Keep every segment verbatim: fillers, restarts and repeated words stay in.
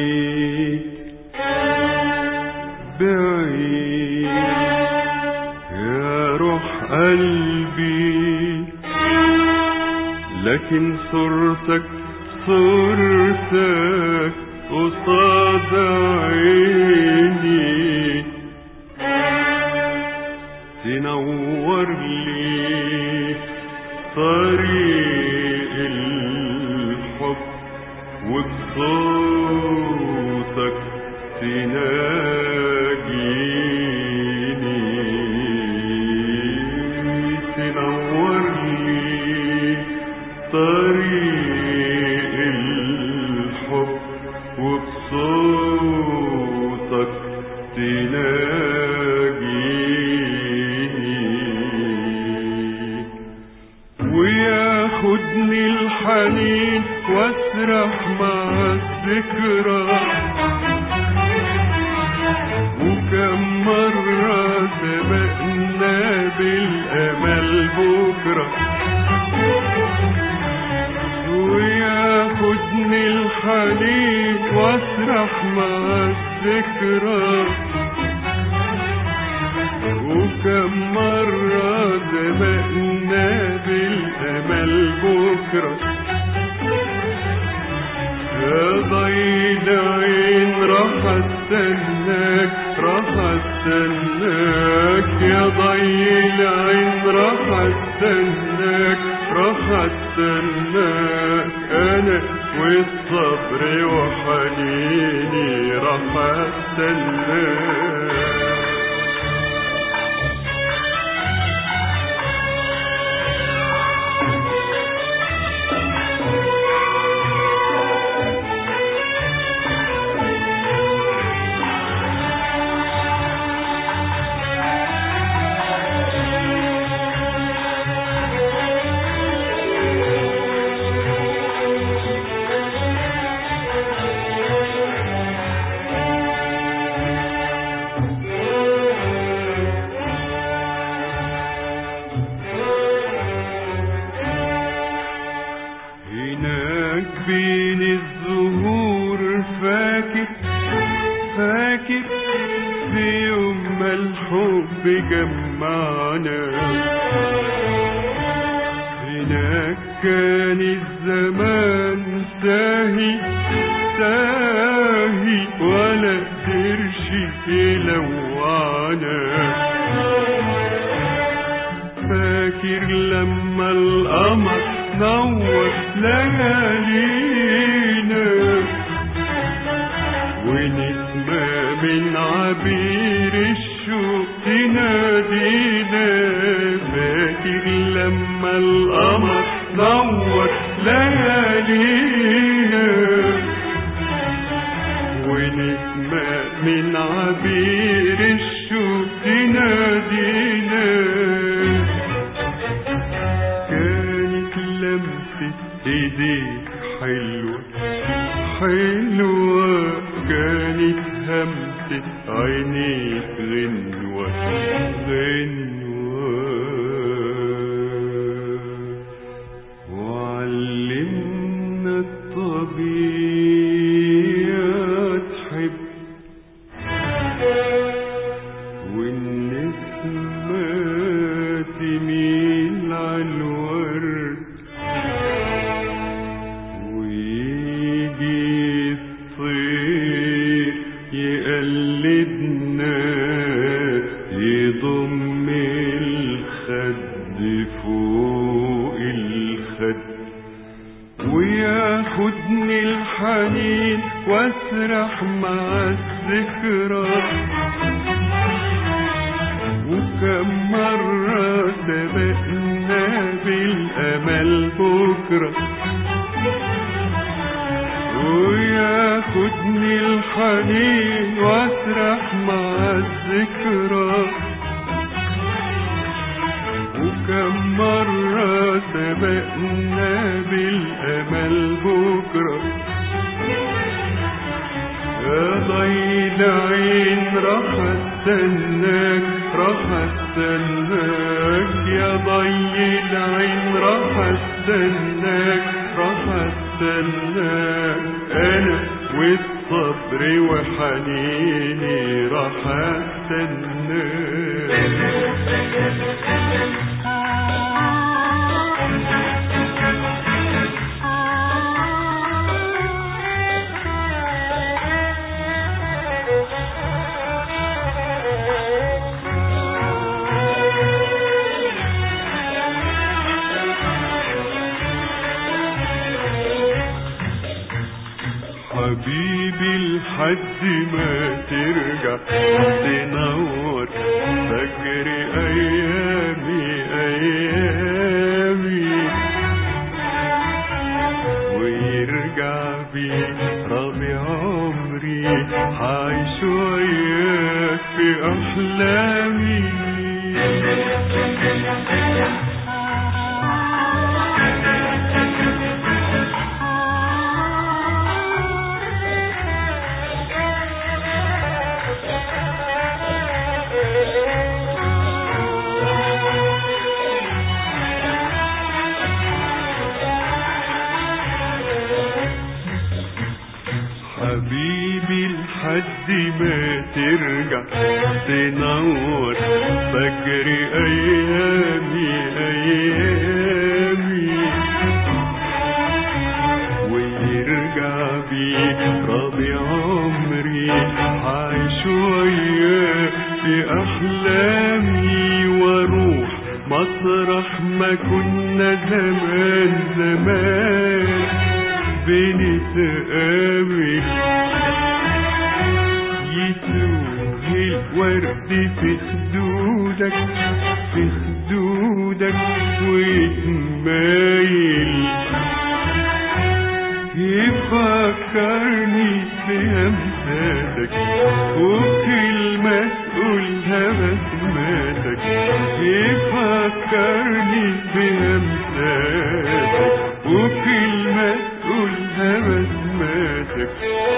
بعيد بعيد يا روح قلبي، لكن صورتك صورتك قصاد عيني تنور لي طريق الحب، وبصوتك تناجيني تنور لي طريق الحب، وبصوتك تناجيني وياخدني الحنين واسرح مع الذكرى، وكم مرة سبقنا بالأمل بكرة، وياخدني الحنين واسرح مع الذكرى، وكم مرة سبقنا بالأمل بكرة. يا ضي العين راح استناك راح استناك، يا ضي العين راح استناك راح استناك، انا والصبر وحنيني راح استناك. بين الزهور فاكر فاكر في يوم ما الحب جمعنا، هناك كان الزمان ساهي ساهي ولا قدرش يلوعنا. فاكر لما القمر نور ليالينا، ونسمة من عبير الشوق تنادينا. فاكر لما القمر نور ليالينا، ونسمة من عبير الشوق تنادينا. ايديك حلوة حلوة، كانت همسة عينيك غنوة غنوة، وعلمنا الطبيعة تحب، والنسمة تميل عالورد، يقلدنا يضم الخد فوق الخد، وياخدني الحنين واسرح مع الذكرى، وكم مرة سبقنا بالأمل بكرة، وياخدني الحنين واسرح مع الذكرى، وكم مرة سبقنا بالأمل بكرة. يا ضي العين راح استناك راح استناك، يا ضي العين راح استناك راح استناك، انا والصبر صبري وحنيني راح استناك. حبيبي لحد ما ترجع تنور فجر ايامي ايامي، ويرجع بي ربي عمري عايش وياك في احلامي. حبيبي لحد ما ترجع تنور فجر ايامي ايامي، ويرجع بي راضي عمري عايش وياك في احلامي، واروح مطرح ما كنا زمان زمان بنتقابل، يتوه الورد في خدودك في خدودك ويتمايل، يفكرني بهمساتك وكلمة تقولها بسماتك، يفكرني بهمساتك وكلمة تقولها بسماتك.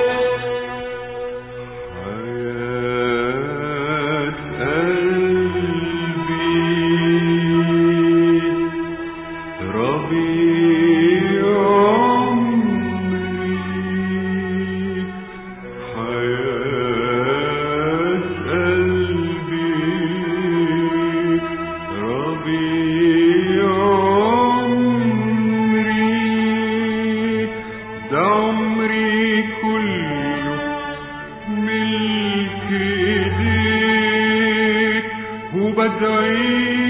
حياة قلبي ربيع عمري، حياة قلبي ربيع عمري، ده عمري كله ملك ايديك وبدعي